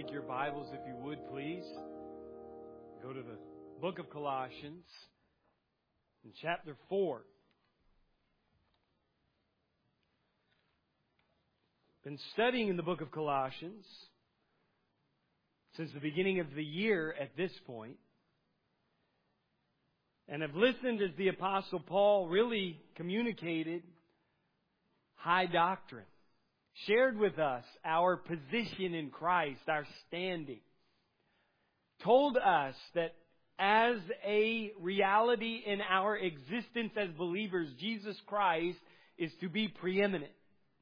Take your Bibles, if you would, please. Go to the book of Colossians in chapter 4. Been studying in the book of Colossians since the beginning of the year at this point. And have listened as the Apostle Paul really communicated high doctrine. Shared with us our position in Christ, our standing. Told us that as a reality in our existence as believers, Jesus Christ is to be preeminent.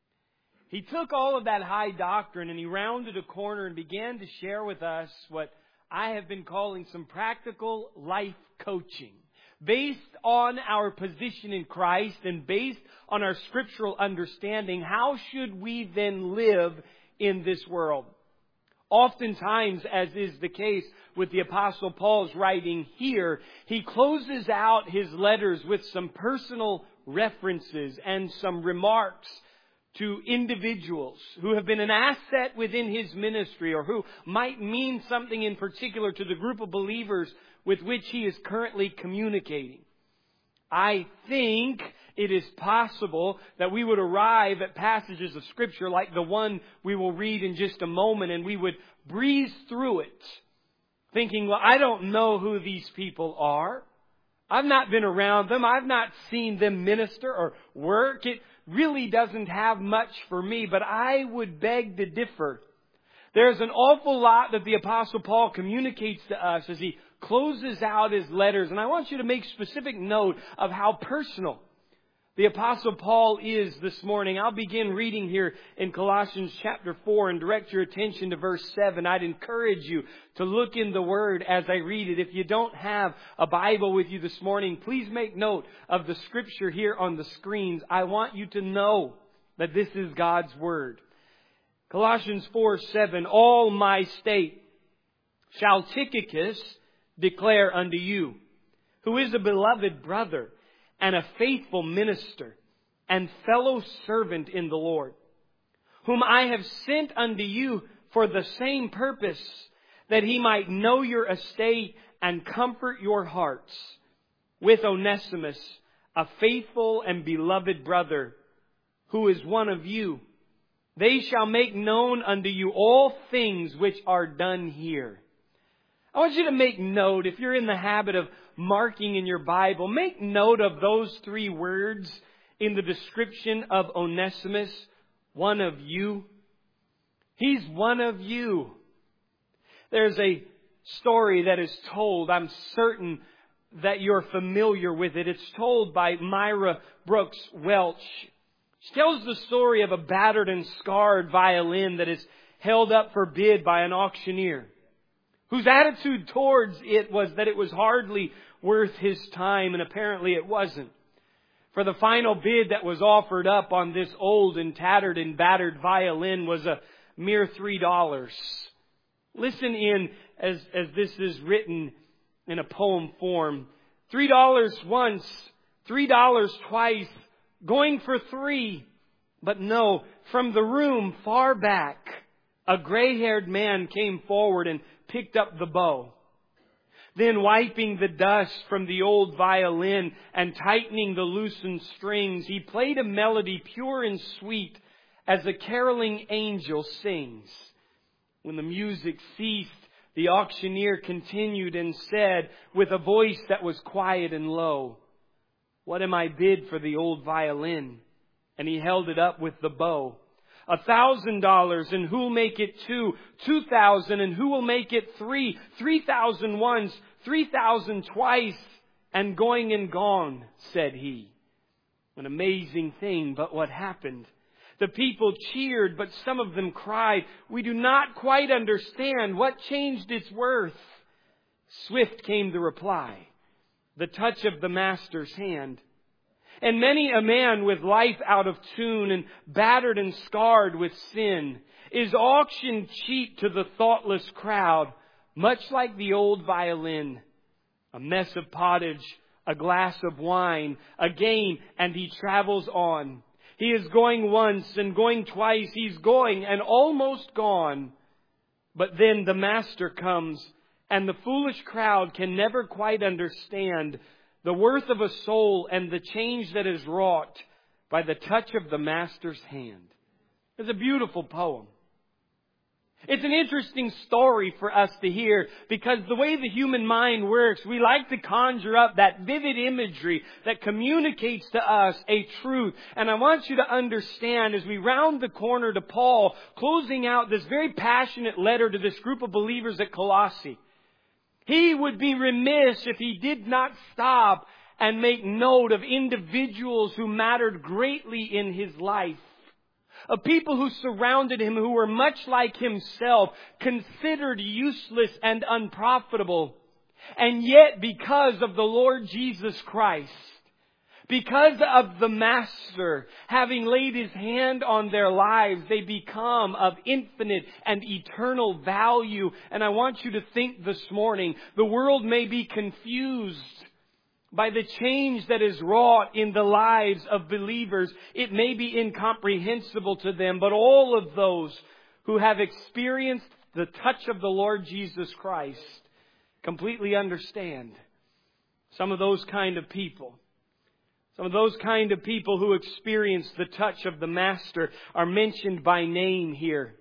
He took all of that high doctrine and he rounded a corner and began to share with us what I have been calling some practical life coaching. Based on our position in Christ and based on our scriptural understanding, how should we then live in this world? Oftentimes, as is the case with the Apostle Paul's writing here, he closes out his letters with some personal references and some remarks to individuals who have been an asset within his ministry or who might mean something in particular to the group of believers with which he is currently communicating. I think it is possible that we would arrive at passages of Scripture like the one we will read in just a moment, and we would breeze through it, thinking, well, I don't know who these people are. I've not been around them. I've not seen them minister or work. It really doesn't have much for me, but I would beg to differ. There's an awful lot that the Apostle Paul communicates to us as he closes out his letters. And I want you to make specific note of how personal the Apostle Paul is this morning. I'll begin reading here in Colossians chapter 4 and direct your attention to verse 7. I'd encourage you to look in the Word as I read it. If you don't have a Bible with you this morning, please make note of the Scripture here on the screens. I want you to know that this is God's Word. Colossians 4:7, all my state shall Tychicus declare unto you, who is a beloved brother and a faithful minister and fellow servant in the Lord, whom I have sent unto you for the same purpose, that he might know your estate and comfort your hearts, with Onesimus, a faithful and beloved brother, who is one of you. They shall make known unto you all things which are done here. I want you to make note, if you're in the habit of marking in your Bible, make note of those three words in the description of Onesimus, one of you. He's one of you. There's a story that is told, I'm certain that you're familiar with it. It's told by Myra Brooks Welch. She tells the story of a battered and scarred violin that is held up for bid by an auctioneer, whose attitude towards it was that it was hardly worth his time, and apparently it wasn't. For the final bid that was offered up on this old and tattered and battered violin was a mere $3. Listen in as this is written in a poem form. $3 once, $3 twice, going for $3. But no, from the room far back, a gray-haired man came forward and picked up the bow. Then wiping the dust from the old violin and tightening the loosened strings, he played a melody pure and sweet as a caroling angel sings. When the music ceased, the auctioneer continued and said with a voice that was quiet and low, "What am I bid for the old violin?" And he held it up with the bow. $1,000, and who'll make it 2? 2,000, and who will make it 3? 3,000 once, 3,000 twice, and going and gone, said he. An amazing thing, but what happened? The people cheered, but some of them cried, "We do not quite understand what changed its worth." Swift came the reply, the touch of the master's hand. And many a man with life out of tune and battered and scarred with sin is auctioned cheap to the thoughtless crowd, much like the old violin. A mess of pottage, a glass of wine, a game, and he travels on. He is going once and going twice. He's going and almost gone. But then the Master comes, and the foolish crowd can never quite understand the worth of a soul and the change that is wrought by the touch of the Master's hand. It's a beautiful poem. It's an interesting story for us to hear because the way the human mind works, we like to conjure up that vivid imagery that communicates to us a truth. And I want you to understand as we round the corner to Paul closing out this very passionate letter to this group of believers at Colossae. He would be remiss if he did not stop and make note of individuals who mattered greatly in his life. Of people who surrounded him who were much like himself, considered useless and unprofitable. And yet, because of the Lord Jesus Christ, because of the Master having laid His hand on their lives, they become of infinite and eternal value. And I want you to think this morning, the world may be confused by the change that is wrought in the lives of believers. It may be incomprehensible to them, but all of those who have experienced the touch of the Lord Jesus Christ completely understand. Some of those kind of people who experience the touch of the Master are mentioned by name here.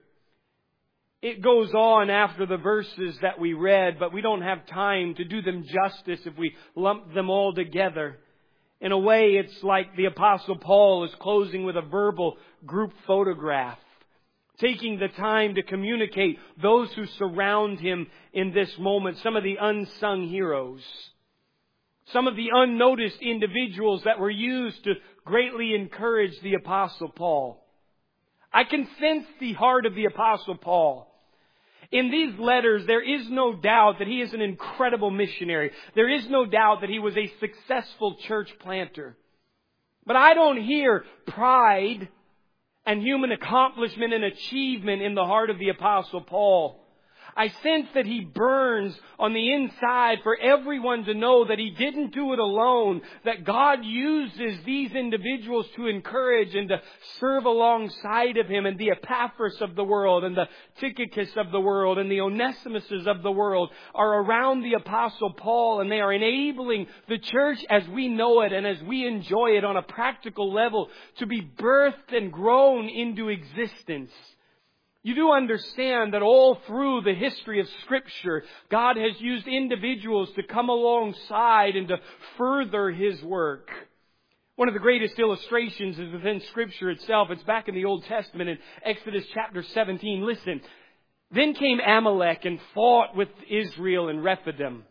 It goes on after the verses that we read, but we don't have time to do them justice if we lump them all together. In a way, it's like the Apostle Paul is closing with a verbal group photograph, taking the time to communicate those who surround him in this moment, some of the unsung heroes, some of the unnoticed individuals that were used to greatly encourage the Apostle Paul. I can sense the heart of the Apostle Paul. In these letters, there is no doubt that he is an incredible missionary. There is no doubt that he was a successful church planter. But I don't hear pride and human accomplishment and achievement in the heart of the Apostle Paul. I sense that he burns on the inside for everyone to know that he didn't do it alone, that God uses these individuals to encourage and to serve alongside of him, and the Epaphras of the world and the Tychicus of the world and the Onesimuses of the world are around the Apostle Paul, and they are enabling the church as we know it and as we enjoy it on a practical level to be birthed and grown into existence. You do understand that all through the history of Scripture, God has used individuals to come alongside and to further His work. One of the greatest illustrations is within Scripture itself. It's back in the Old Testament in Exodus chapter 17. Listen. Then came Amalek and fought with Israel in Rephidim.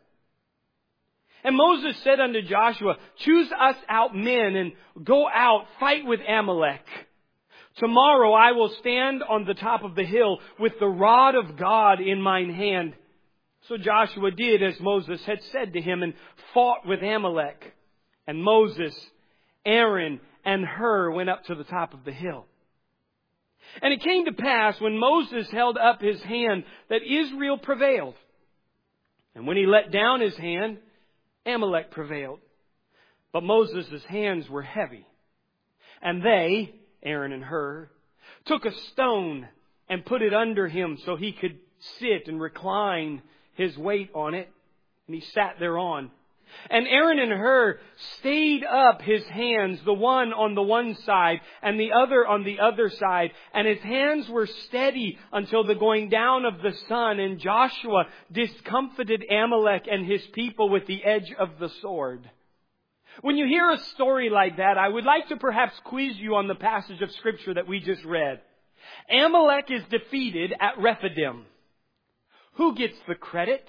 And Moses said unto Joshua, choose us out men and go out, fight with Amalek. Tomorrow I will stand on the top of the hill with the rod of God in mine hand. So Joshua did as Moses had said to him and fought with Amalek. And Moses, Aaron, and Hur went up to the top of the hill. And it came to pass when Moses held up his hand that Israel prevailed. And when he let down his hand, Amalek prevailed. But Moses' hands were heavy. And they, Aaron and Hur, took a stone and put it under him so he could sit and recline his weight on it. And he sat thereon. And Aaron and Hur stayed up his hands, the one on the one side and the other on the other side. And his hands were steady until the going down of the sun. And Joshua discomfited Amalek and his people with the edge of the sword. When you hear a story like that, I would like to perhaps quiz you on the passage of Scripture that we just read. Amalek is defeated at Rephidim. Who gets the credit?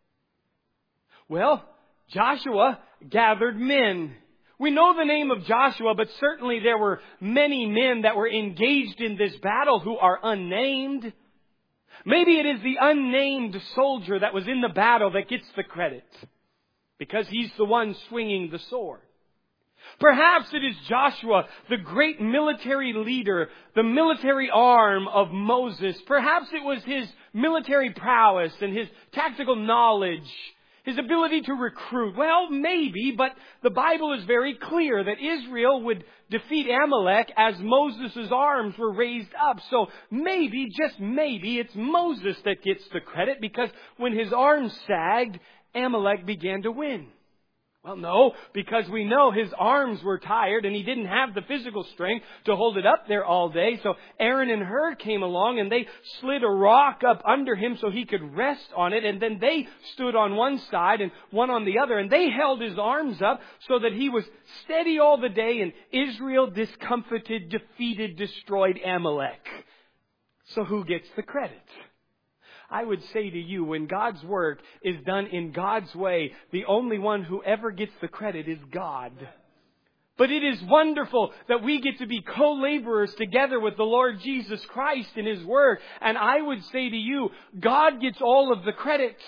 Well, Joshua gathered men. We know the name of Joshua, but certainly there were many men that were engaged in this battle who are unnamed. Maybe it is the unnamed soldier that was in the battle that gets the credit, because he's the one swinging the sword. Perhaps it is Joshua, the great military leader, the military arm of Moses. Perhaps it was his military prowess and his tactical knowledge, His ability to recruit. Well, maybe, but the Bible is very clear that Israel would defeat Amalek as Moses' arms were raised up. So maybe, just maybe, it's Moses that gets the credit because when his arms sagged, Amalek began to win. Well, no, because we know his arms were tired and he didn't have the physical strength to hold it up there all day. So Aaron and Hur came along and they slid a rock up under him so he could rest on it. And then they stood on one side and one on the other. And they held his arms up so that he was steady all the day. And Israel discomfited, defeated, destroyed Amalek. So who gets the credit? I would say to you, when God's work is done in God's way, the only one who ever gets the credit is God. But it is wonderful that we get to be co-laborers together with the Lord Jesus Christ in His work. And I would say to you, God gets all of the credits.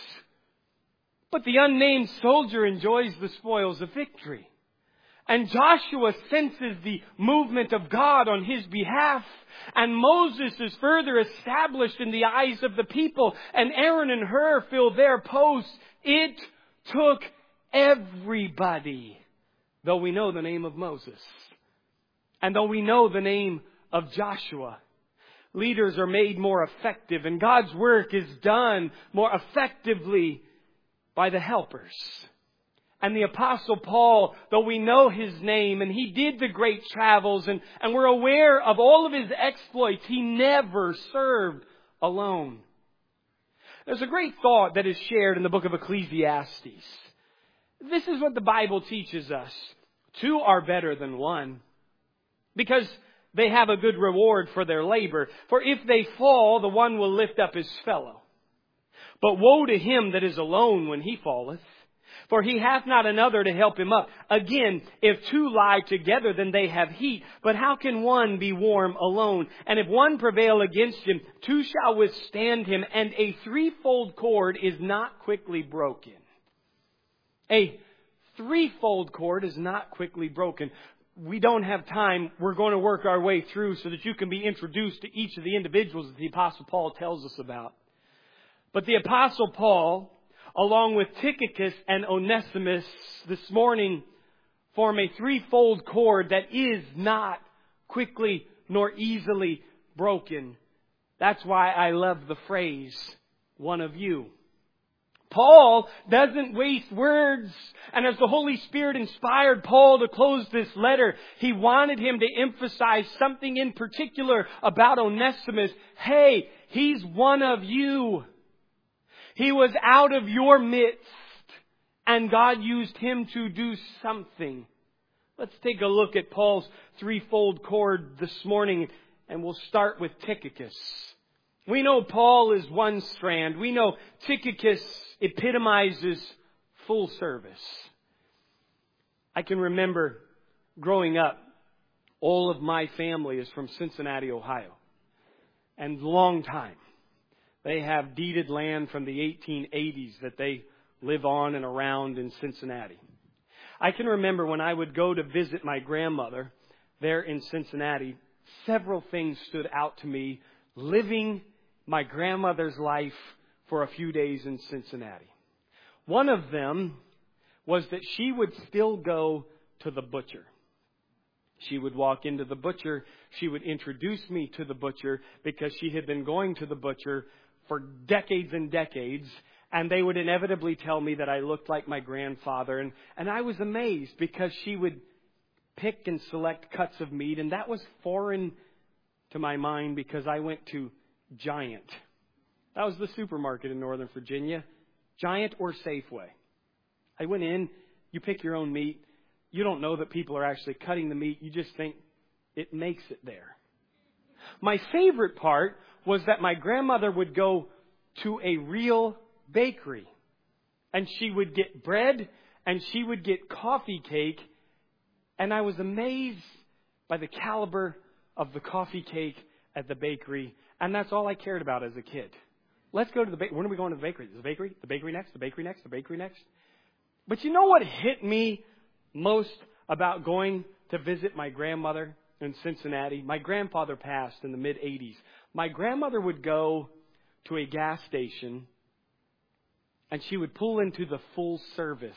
But the unnamed soldier enjoys the spoils of victory. And Joshua senses the movement of God on his behalf. And Moses is further established in the eyes of the people. And Aaron and Hur fill their posts. It took everybody. Though we know the name of Moses. And though we know the name of Joshua. Leaders are made more effective. And God's work is done more effectively by the helpers. And the Apostle Paul, though we know his name and he did the great travels and we're aware of all of his exploits, he never served alone. There's a great thought that is shared in the book of Ecclesiastes. This is what the Bible teaches us. Two are better than one because they have a good reward for their labor. For if they fall, the one will lift up his fellow. But woe to him that is alone when he falleth. For he hath not another to help him up. Again, if two lie together, then they have heat. But how can one be warm alone? And if one prevail against him, two shall withstand him. And a threefold cord is not quickly broken. A threefold cord is not quickly broken. We don't have time. We're going to work our way through so that you can be introduced to each of the individuals that the Apostle Paul tells us about. But the Apostle Paul, along with Tychicus and Onesimus, this morning form a threefold cord that is not quickly nor easily broken. That's why I love the phrase, one of you. Paul doesn't waste words. And as the Holy Spirit inspired Paul to close this letter, he wanted him to emphasize something in particular about Onesimus. Hey, he's one of you. He was out of your midst, and God used him to do something. Let's take a look at Paul's threefold cord this morning, and we'll start with Tychicus. We know Paul is one strand. We know Tychicus epitomizes full service. I can remember growing up, all of my family is from Cincinnati, Ohio. And long time. They have deeded land from the 1880s that they live on and around in Cincinnati. I can remember when I would go to visit my grandmother there in Cincinnati, several things stood out to me living my grandmother's life for a few days in Cincinnati. One of them was that she would still go to the butcher. She would walk into the butcher. She would introduce me to the butcher because she had been going to the butcher for decades and decades, and they would inevitably tell me that I looked like my grandfather. And I was amazed because she would pick and select cuts of meat, and that was foreign to my mind because I went to Giant. That was the supermarket in Northern Virginia. Giant or Safeway. I went in, you pick your own meat. You don't know that people are actually cutting the meat. You just think it makes it there. My favorite part was that my grandmother would go to a real bakery. And she would get bread and she would get coffee cake. And I was amazed by the caliber of the coffee cake at the bakery. And that's all I cared about as a kid. Let's go to the bakery. When are we going to the bakery? The bakery? The bakery next? The bakery next? The bakery next? But you know what hit me most about going to visit my grandmother in Cincinnati? My grandfather passed in the mid-'80s. My grandmother would go to a gas station and she would pull into the full service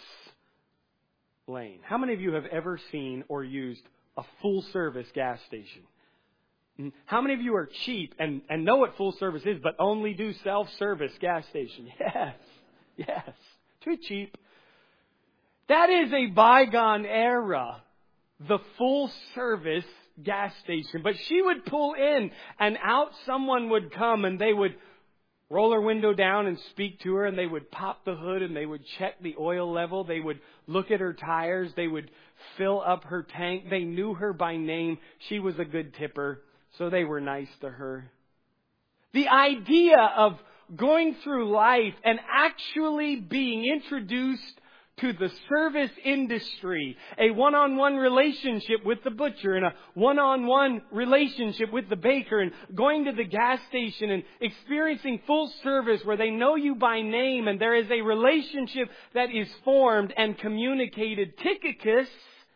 lane. How many of you have ever seen or used a full service gas station? How many of you are cheap and know what full service is, but only do self-service gas station? Yes. Too cheap. That is a bygone era, the full service gas station. But she would pull in, and out someone would come, and they would roll her window down and speak to her, and they would pop the hood, and they would check the oil level. They would look at her tires. They would fill up her tank. They knew her by name. She was a good tipper, so they were nice to her. The idea of going through life and actually being introduced to the service industry, a one-on-one relationship with the butcher and a one-on-one relationship with the baker, and going to the gas station and experiencing full service where they know you by name and there is a relationship that is formed and communicated. Tychicus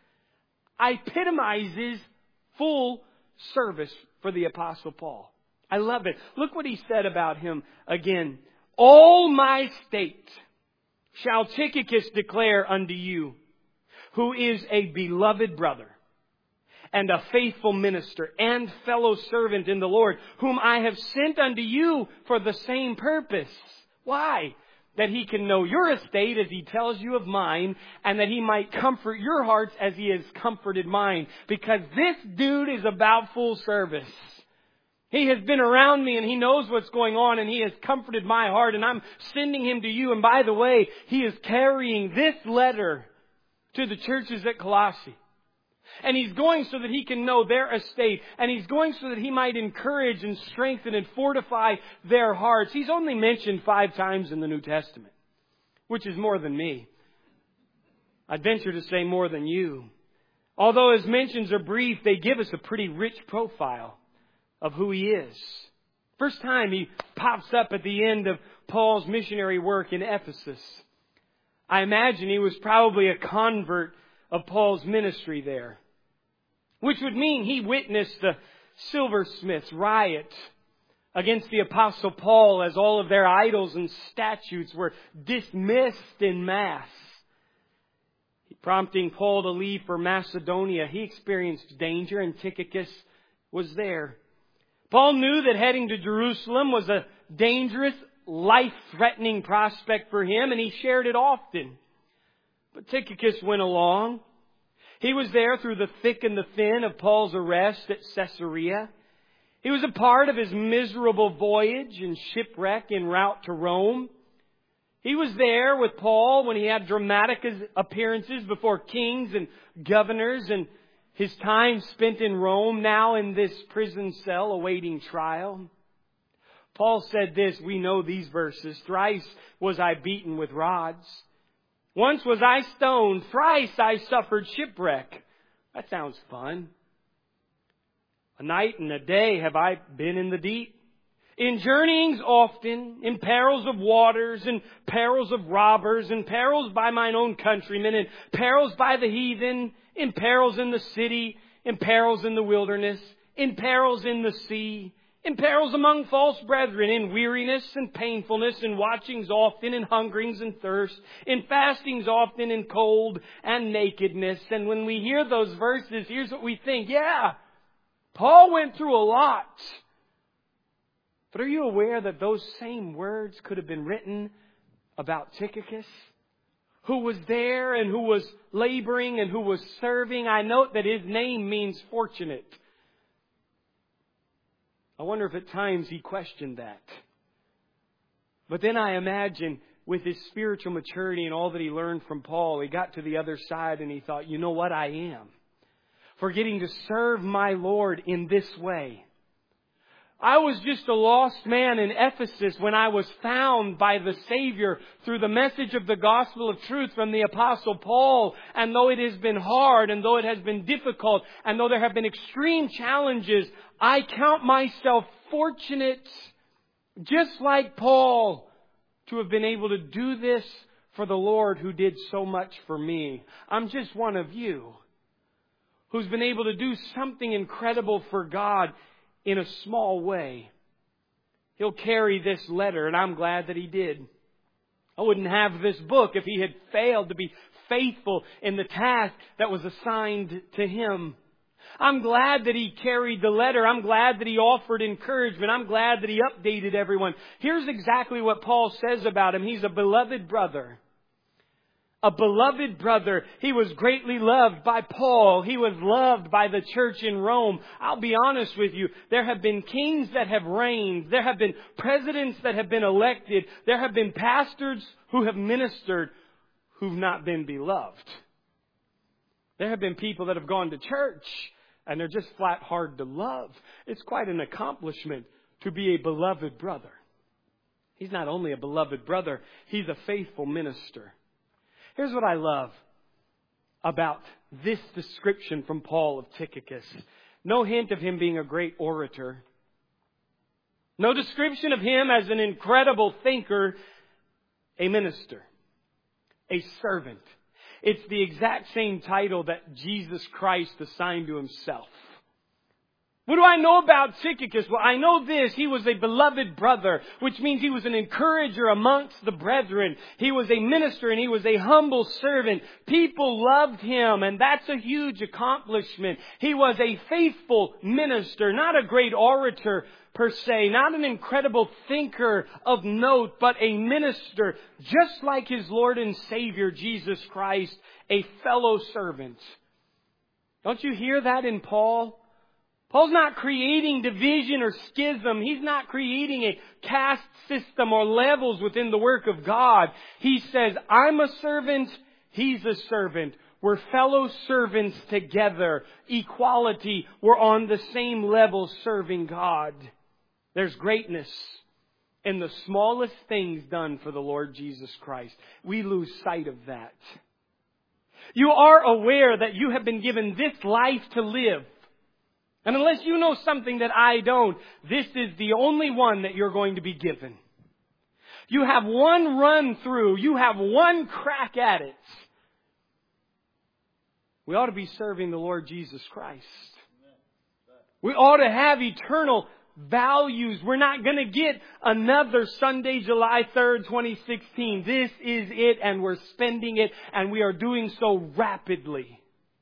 epitomizes full service for the Apostle Paul. I love it. Look what he said about him again. All my state shall Tychicus declare unto you, who is a beloved brother and a faithful minister and fellow servant in the Lord, whom I have sent unto you for the same purpose. Why? That he can know your estate as he tells you of mine, and that he might comfort your hearts as he has comforted mine. Because this dude is about full service. He has been around me and he knows what's going on, and he has comforted my heart, and I'm sending him to you. And by the way, he is carrying this letter to the churches at Colossae. And he's going so that he can know their estate. And he's going so that he might encourage and strengthen and fortify their hearts. He's only mentioned 5 times in the New Testament, which is more than me. I'd venture to say more than you. Although his mentions are brief, they give us a pretty rich profile of who he is. First time he pops up at the end of Paul's missionary work in Ephesus. I imagine he was probably a convert of Paul's ministry there, which would mean he witnessed the silversmiths' riot against the Apostle Paul as all of their idols and statues were dismissed en masse. Prompting Paul to leave for Macedonia, he experienced danger, and Tychicus was there. Paul knew that heading to Jerusalem was a dangerous, life-threatening prospect for him, and he shared it often. But Tychicus went along. He was there through the thick and the thin of Paul's arrest at Caesarea. He was a part of his miserable voyage and shipwreck en route to Rome. He was there with Paul when he had dramatic appearances before kings and governors, and his time spent in Rome, now in this prison cell awaiting trial. Paul said this, we know these verses. Thrice was I beaten with rods. Once was I stoned. Thrice I suffered shipwreck. That sounds fun. A night and a day have I been in the deep. In journeyings often, in perils of waters, in perils of robbers, in perils by mine own countrymen, in perils by the heathen, in perils in the city, in perils in the wilderness, in perils in the sea, in perils among false brethren, in weariness and painfulness, in watchings often, in hungerings and thirst, in fastings often, in cold and nakedness. And when we hear those verses, here's what we think. Yeah, Paul went through a lot. But are you aware that those same words could have been written about Tychicus, who was there and who was laboring and who was serving? I note that his name means fortunate. I wonder if at times he questioned that. But then I imagine with his spiritual maturity and all that he learned from Paul, he got to the other side and he thought, you know what, I am. For getting to serve my Lord in this way. I was just a lost man in Ephesus when I was found by the Savior through the message of the gospel of truth from the Apostle Paul. And though it has been hard, and though it has been difficult, and though there have been extreme challenges, I count myself fortunate, just like Paul, to have been able to do this for the Lord who did so much for me. I'm just one of you who's been able to do something incredible for God in a small way. He'll carry this letter, and I'm glad that he did. I wouldn't have this book if he had failed to be faithful in the task that was assigned to him. I'm glad that he carried the letter. I'm glad that he offered encouragement. I'm glad that he updated everyone. Here's exactly what Paul says about him. He's a beloved brother. A beloved brother. He was greatly loved by Paul. He was loved by the church in Rome. I'll be honest with you. There have been kings that have reigned. There have been presidents that have been elected. There have been pastors who have ministered who've not been beloved. There have been people that have gone to church and they're just flat hard to love. It's quite an accomplishment to be a beloved brother. He's not only a beloved brother, he's a faithful minister. Here's what I love about this description from Paul of Tychicus. No hint of him being a great orator. No description of him as an incredible thinker. A minister. A servant. It's the exact same title that Jesus Christ assigned to himself. What do I know about Tychicus? Well, I know this. He was a beloved brother, which means he was an encourager amongst the brethren. He was a minister and he was a humble servant. People loved him, and that's a huge accomplishment. He was a faithful minister, not a great orator per se, not an incredible thinker of note, but a minister, just like his Lord and Savior, Jesus Christ, a fellow servant. Don't you hear that in Paul? Paul's not creating division or schism. He's not creating a caste system or levels within the work of God. He says, I'm a servant, he's a servant. We're fellow servants together. Equality. We're on the same level serving God. There's greatness in the smallest things done for the Lord Jesus Christ. We lose sight of that. You are aware that you have been given this life to live. And unless you know something that I don't, this is the only one that you're going to be given. You have one run through. You have one crack at it. We ought to be serving the Lord Jesus Christ. We ought to have eternal values. We're not going to get another Sunday, July 3rd, 2016. This is it, and we're spending it, and we are doing so rapidly.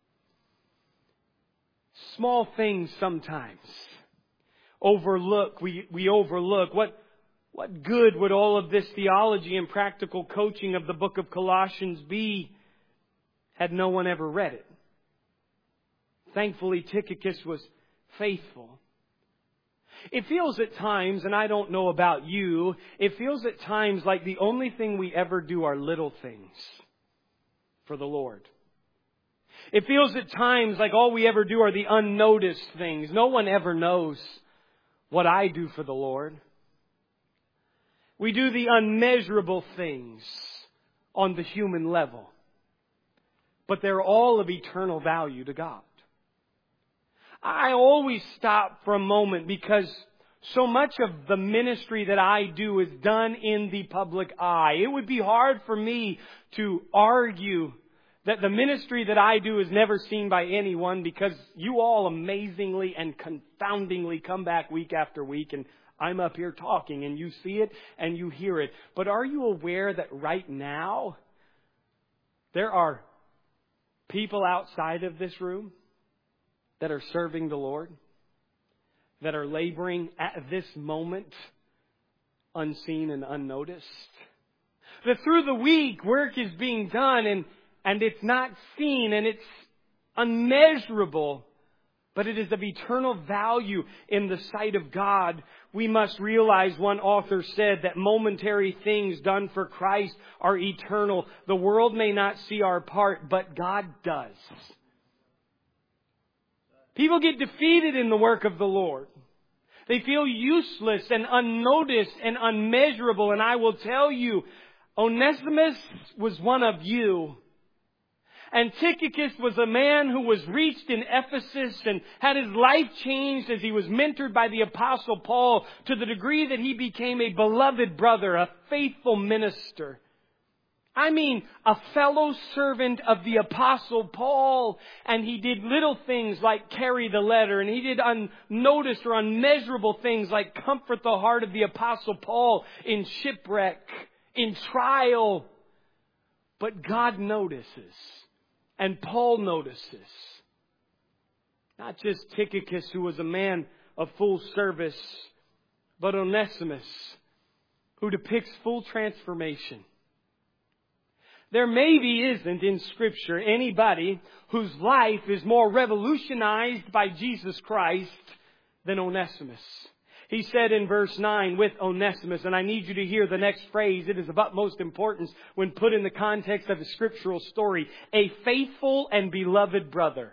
Small things sometimes overlook. We overlook. What good would all of this theology and practical coaching of the book of Colossians be had no one ever read it? Thankfully, Tychicus was faithful. It feels at times, and I don't know about you, it feels at times like the only thing we ever do are little things for the Lord. It feels at times like all we ever do are the unnoticed things. No one ever knows what I do for the Lord. We do the unmeasurable things on the human level. But they're all of eternal value to God. I always stop for a moment because so much of the ministry that I do is done in the public eye. It would be hard for me to argue that the ministry that I do is never seen by anyone because you all amazingly and confoundingly come back week after week and I'm up here talking and you see it and you hear it. But are you aware that right now there are people outside of this room that are serving the Lord, that are laboring at this moment unseen and unnoticed? That through the week work is being done and it's not seen and it's unmeasurable, but it is of eternal value in the sight of God. We must realize, one author said, that momentary things done for Christ are eternal. The world may not see our part, but God does. People get defeated in the work of the Lord. They feel useless and unnoticed and unmeasurable. And I will tell you, Onesimus was one of you. And Tychicus was a man who was reached in Ephesus and had his life changed as he was mentored by the Apostle Paul to the degree that he became a beloved brother, a faithful minister. I mean, a fellow servant of the Apostle Paul. And he did little things like carry the letter. And he did unnoticed or unmeasurable things like comfort the heart of the Apostle Paul in shipwreck, in trial. But God notices. And Paul notices. Not just Tychicus, who was a man of full service, but Onesimus, who depicts full transformation. There maybe isn't in Scripture anybody whose life is more revolutionized by Jesus Christ than Onesimus. He said in verse 9, with Onesimus, and I need you to hear the next phrase. It is of utmost importance when put in the context of a scriptural story. A faithful and beloved brother.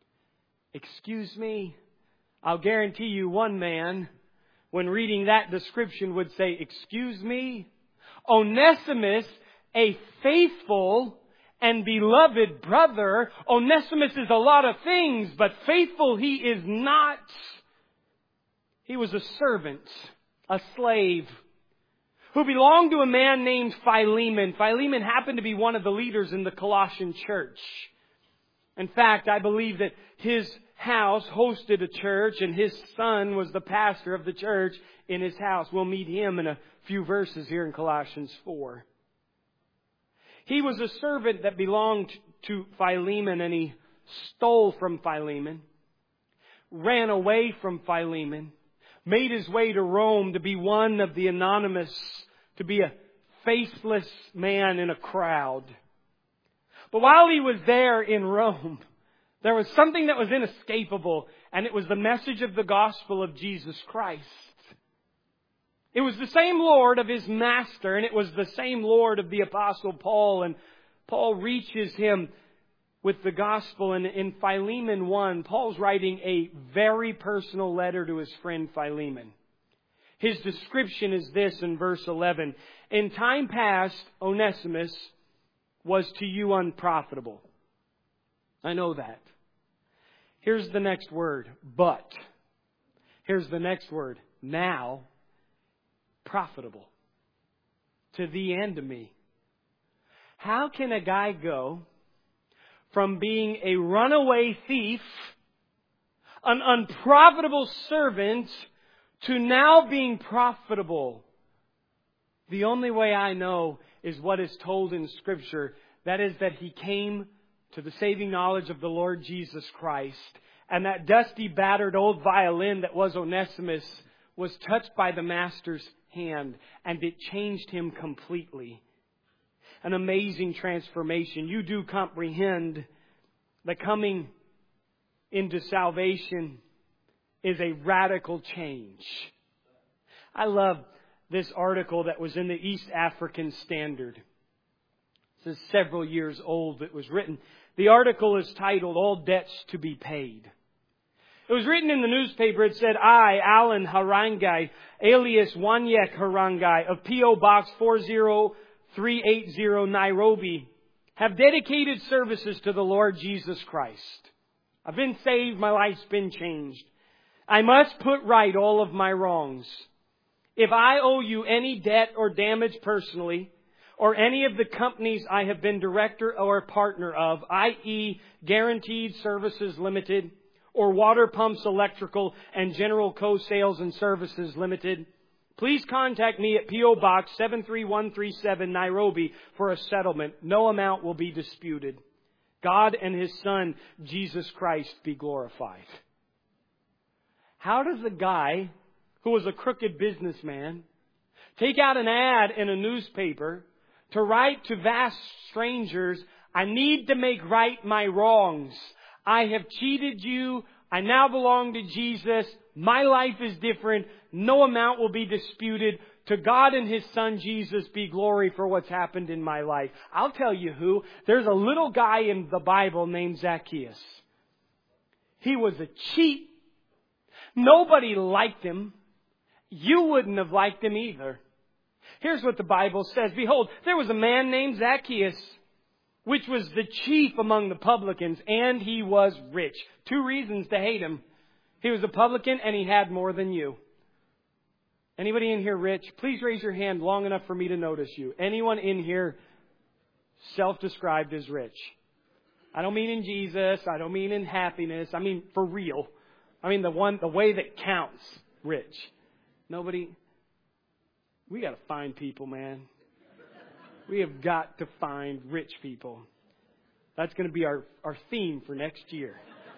Excuse me. I'll guarantee you one man, when reading that description, would say, excuse me. Onesimus, a faithful and beloved brother. Onesimus is a lot of things, but faithful he is not. He was a servant, a slave, who belonged to a man named Philemon. Philemon happened to be one of the leaders in the Colossian church. In fact, I believe that his house hosted a church, and his son was the pastor of the church in his house. We'll meet him in a few verses here in Colossians 4. He was a servant that belonged to Philemon, and he stole from Philemon, ran away from Philemon, made his way to Rome to be one of the anonymous, to be a faceless man in a crowd. But while he was there in Rome, there was something that was inescapable, and it was the message of the gospel of Jesus Christ. It was the same Lord of his master, and it was the same Lord of the Apostle Paul. And Paul reaches him with the gospel. And in Philemon 1, Paul's writing a very personal letter to his friend Philemon. His description is this in verse 11. In time past, Onesimus was to you unprofitable. I know that. Here's the next word, but. Here's the next word, now profitable to thee and to me. How can a guy go from being a runaway thief, an unprofitable servant, to now being profitable? The only way I know is what is told in Scripture. That is that he came to the saving knowledge of the Lord Jesus Christ. And that dusty, battered old violin that was Onesimus was touched by the Master's hand. And it changed him completely. An amazing transformation. You do comprehend that coming into salvation is a radical change. I love this article that was in the East African Standard. This is several years old. It was written. The article is titled, All Debts to be Paid. It was written in the newspaper. It said, I, Alan Harangai, alias Wanyek Harangai, of P.O. Box 40380, Nairobi, have dedicated services to the Lord Jesus Christ. I've been saved. My life's been changed. I must put right all of my wrongs. If I owe you any debt or damage personally, or any of the companies I have been director or partner of, i.e. Guaranteed Services Limited, or Water Pumps Electrical and General Co. Sales and Services Limited, please contact me at P.O. Box 73137, Nairobi, for a settlement. No amount will be disputed. God and His Son, Jesus Christ, be glorified. How does a guy who was a crooked businessman take out an ad in a newspaper to write to vast strangers, I need to make right my wrongs. I have cheated you. I now belong to Jesus. My life is different. No amount will be disputed. To God and His Son, Jesus, be glory for what's happened in my life. I'll tell you who. There's a little guy in the Bible named Zacchaeus. He was a cheat. Nobody liked him. You wouldn't have liked him either. Here's what the Bible says. Behold, there was a man named Zacchaeus, which was the chief among the publicans, and he was rich. 2 reasons to hate him. He was a publican and he had more than you. Anybody in here rich? Please raise your hand long enough for me to notice you. Anyone in here self-described as rich? I don't mean in Jesus. I don't mean in happiness. I mean for real. I mean the way that counts, rich. Nobody. We got to find people, man. We have got to find rich people. That's going to be our theme for next year.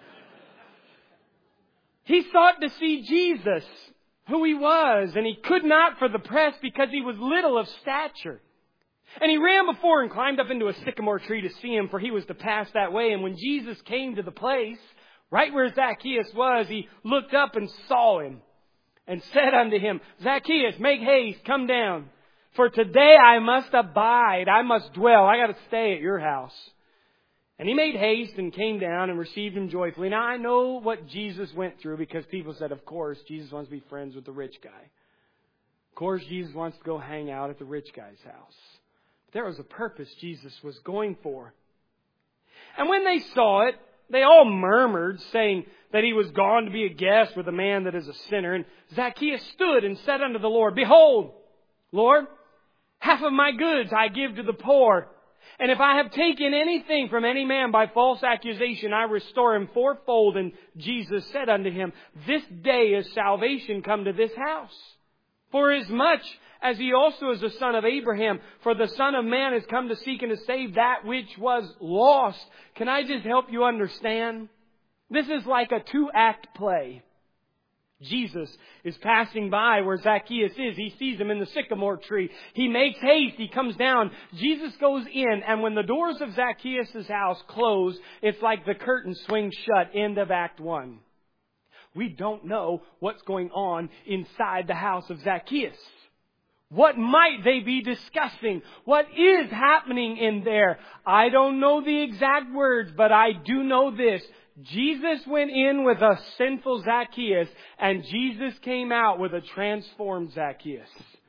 He sought to see Jesus, who He was, and he could not for the press because he was little of stature. And he ran before and climbed up into a sycamore tree to see Him, for he was to pass that way. And when Jesus came to the place, right where Zacchaeus was, he looked up and saw him and said unto him, Zacchaeus, make haste, come down. For today I must abide, I must dwell, I got to stay at your house. And he made haste and came down and received him joyfully. Now I know what Jesus went through because people said, of course, Jesus wants to be friends with the rich guy. Of course, Jesus wants to go hang out at the rich guy's house. There was a purpose Jesus was going for. And when they saw it, they all murmured, saying that he was gone to be a guest with a man that is a sinner. And Zacchaeus stood and said unto the Lord, Behold, Lord, half of my goods I give to the poor. And if I have taken anything from any man by false accusation, I restore him fourfold. And Jesus said unto him, This day is salvation come to this house. For as much as he also is a son of Abraham, for the Son of Man has come to seek and to save that which was lost. Can I just help you understand? This is like a 2-act play. Jesus is passing by where Zacchaeus is. He sees him in the sycamore tree. He makes haste. He comes down. Jesus goes in, and when the doors of Zacchaeus' house close, it's like the curtain swings shut. End of Act 1. We don't know what's going on inside the house of Zacchaeus. What might they be discussing? What is happening in there? I don't know the exact words, but I do know this. Jesus went in with a sinful Zacchaeus, and Jesus came out with a transformed Zacchaeus.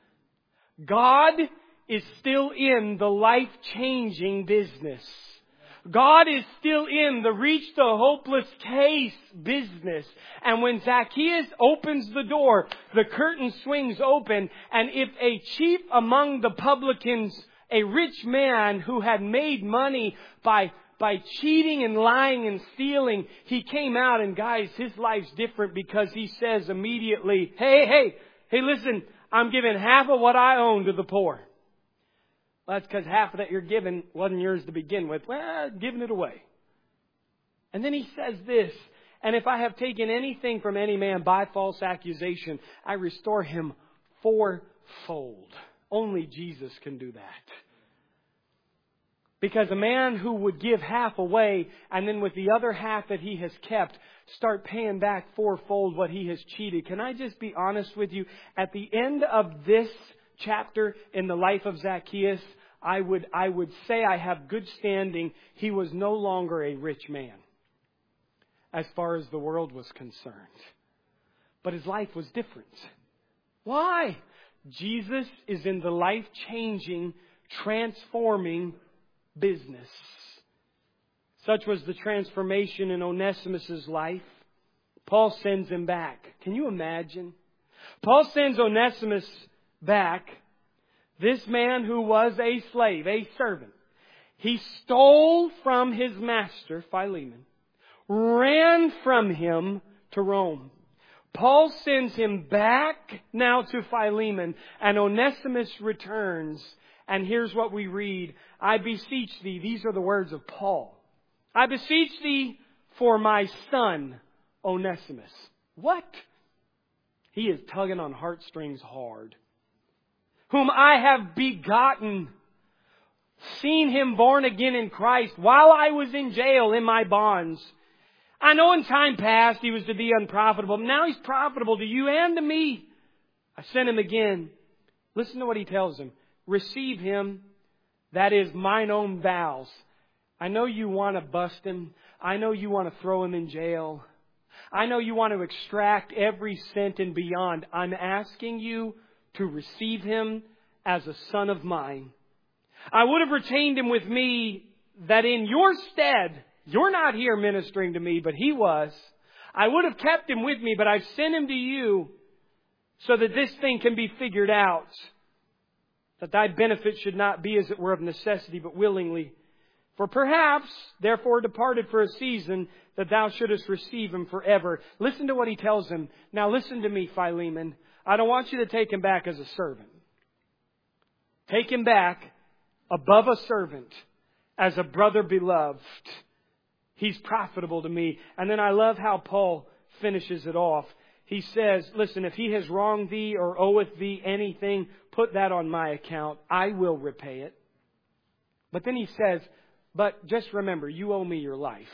God is still in the life-changing business. God is still in the reach the hopeless case business. And when Zacchaeus opens the door, the curtain swings open. And if a chief among the publicans, a rich man who had made money by cheating and lying and stealing, he came out, and guys, his life's different because he says immediately, hey, listen, I'm giving half of what I own to the poor. Well, that's because half of that you're giving wasn't yours to begin with. Well, giving it away. And then he says this, and if I have taken anything from any man by false accusation, I restore him fourfold. Only Jesus can do that. Because a man who would give half away and then with the other half that he has kept, start paying back fourfold what he has cheated. Can I just be honest with you? At the end of this chapter in the life of Zacchaeus, I would say I have good standing. He was no longer a rich man as far as the world was concerned. But his life was different. Why? Jesus is in the life-changing, transforming business. Such was the transformation in Onesimus' life. Paul sends him back. Can you imagine? Paul sends Onesimus back. This man who was a slave, a servant. He stole from his master, Philemon, ran from him to Rome. Paul sends him back now to Philemon, and Onesimus returns. And here's what we read. I beseech thee, these are the words of Paul. I beseech thee for my son, Onesimus. What? He is tugging on heartstrings hard. Whom I have begotten, seen him born again in Christ while I was in jail in my bonds. I know in time past he was to be unprofitable, but now he's profitable to you and to me. I sent him again. Listen to what he tells him. Receive him, that is mine own vows. I know you want to bust him. I know you want to throw him in jail. I know you want to extract every cent and beyond. I'm asking you to receive him as a son of mine. I would have retained him with me that in your stead, you're not here ministering to me, but he was. I would have kept him with me, but I've sent him to you so that this thing can be figured out. That thy benefit should not be as it were of necessity, but willingly. For perhaps, therefore departed for a season, that thou shouldest receive him forever. Listen to what he tells him. Now listen to me, Philemon. I don't want you to take him back as a servant. Take him back above a servant, as a brother beloved. He's profitable to me. And then I love how Paul finishes it off. He says, listen, if he has wronged thee or oweth thee anything, put that on my account. I will repay it. But then he says, but just remember, you owe me your life.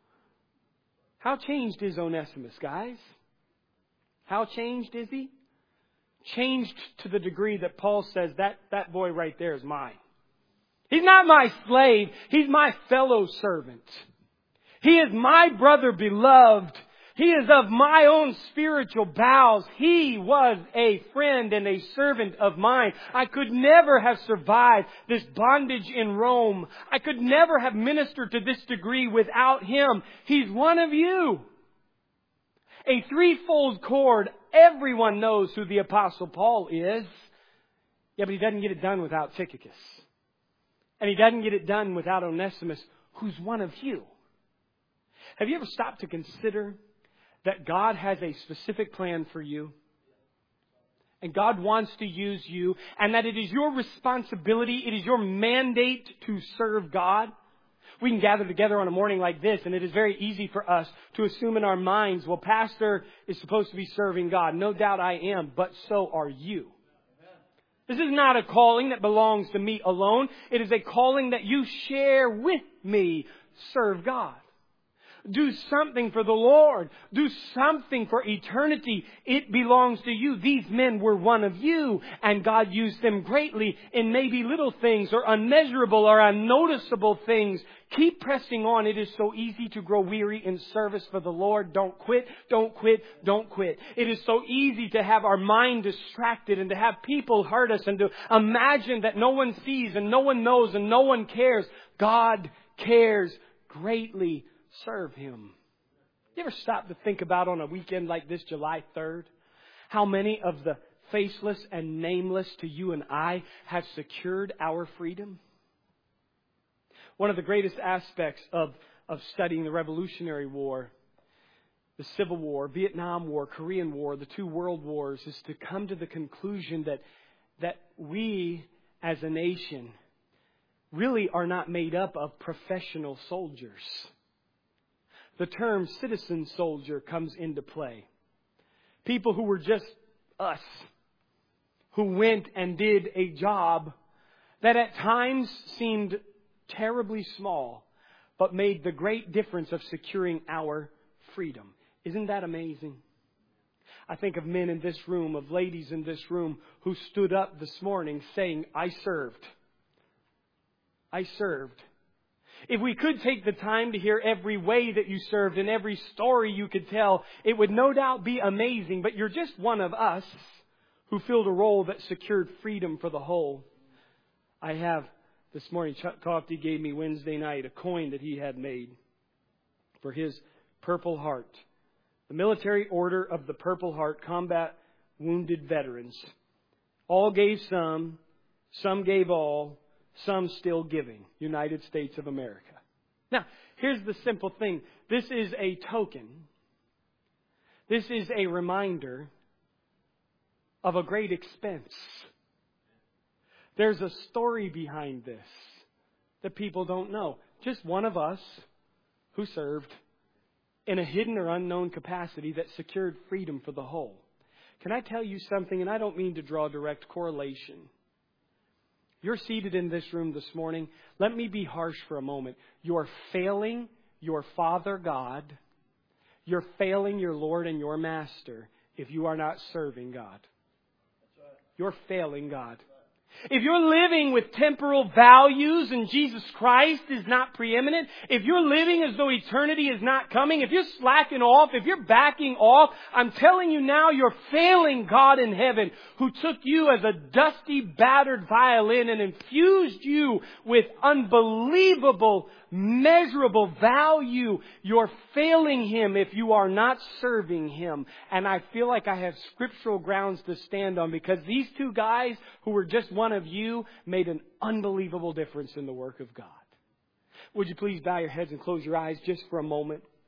How changed is Onesimus, guys? How changed is he? Changed to the degree that Paul says that boy right there is mine. He's not my slave. He's my fellow servant. He is my brother beloved. He is of my own spiritual bowels. He was a friend and a servant of mine. I could never have survived this bondage in Rome. I could never have ministered to this degree without him. He's one of you. A threefold cord. Everyone knows who the Apostle Paul is. Yeah, but he doesn't get it done without Tychicus. And he doesn't get it done without Onesimus, who's one of you. Have you ever stopped to consider that God has a specific plan for you? And God wants to use you, and that it is your responsibility, it is your mandate to serve God? We can gather together on a morning like this, and it is very easy for us to assume in our minds, well, Pastor is supposed to be serving God. No doubt I am, but so are you. This is not a calling that belongs to me alone. It is a calling that you share with me. Serve God. Do something for the Lord. Do something for eternity. It belongs to you. These men were one of you, and God used them greatly in maybe little things or unmeasurable or unnoticeable things. Keep pressing on. It is so easy to grow weary in service for the Lord. Don't quit. Don't quit. Don't quit. It is so easy to have our mind distracted and to have people hurt us and to imagine that no one sees and no one knows and no one cares. God cares greatly. Serve Him. You ever stop to think about on a weekend like this, July 3rd, how many of the faceless and nameless to you and I have secured our freedom? One of the greatest aspects of studying the Revolutionary War, the Civil War, Vietnam War, Korean War, the two world wars, is to come to the conclusion that we as a nation really are not made up of professional soldiers. The term citizen soldier comes into play. People who were just us, who went and did a job that at times seemed terribly small, but made the great difference of securing our freedom. Isn't that amazing? I think of men in this room, of ladies in this room who stood up this morning saying, I served. I served. If we could take the time to hear every way that you served and every story you could tell, it would no doubt be amazing. But you're just one of us who filled a role that secured freedom for the whole. I have this morning, Chuck Tofty gave me Wednesday night a coin that he had made for his Purple Heart. The Military Order of the Purple Heart, Combat Wounded Veterans. All gave some gave all. Some still giving. United States of America. Now, here's the simple thing. This is a token. This is a reminder of a great expense. There's a story behind this that people don't know. Just one of us who served in a hidden or unknown capacity that secured freedom for the whole. Can I tell you something? And I don't mean to draw a direct correlation. You're seated in this room this morning. Let me be harsh for a moment. You're failing your Father God. You're failing your Lord and your Master if you are not serving God. You're failing God. If you're living with temporal values and Jesus Christ is not preeminent, if you're living as though eternity is not coming, if you're slacking off, if you're backing off, I'm telling you now you're failing God in heaven who took you as a dusty, battered violin and infused you with unbelievable, measurable value. You're failing Him if you are not serving Him. And I feel like I have scriptural grounds to stand on because these two guys who were just one of you made an unbelievable difference in the work of God. Would you please bow your heads and close your eyes just for a moment?